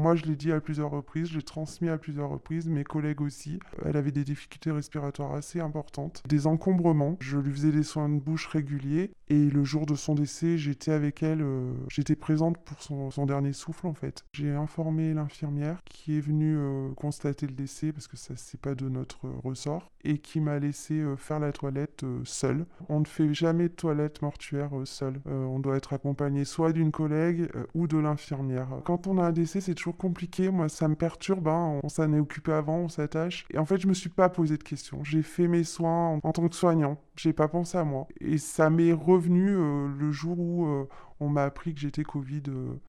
Moi, je l'ai dit à plusieurs reprises, je l'ai transmis à plusieurs reprises, mes collègues aussi. Elle avait des difficultés respiratoires assez importantes, des encombrements. Je lui faisais des soins de bouche réguliers et le jour de son décès, j'étais avec elle, j'étais présente pour son dernier souffle en fait. J'ai informé l'infirmière qui est venue constater le décès parce que ça c'est pas de notre ressort et qui m'a laissé faire la toilette seule. On ne fait jamais de toilette mortuaire seul. On doit être accompagné soit d'une collègue ou de l'infirmière. Quand on a un décès, c'est toujours compliqué. Moi, ça me perturbe. On s'en est occupé avant, on s'attache. Et en fait, je me suis pas posé de questions. J'ai fait mes soins en tant que soignant. J'ai pas pensé à moi. Et ça m'est revenu le jour où on m'a appris que j'étais Covid.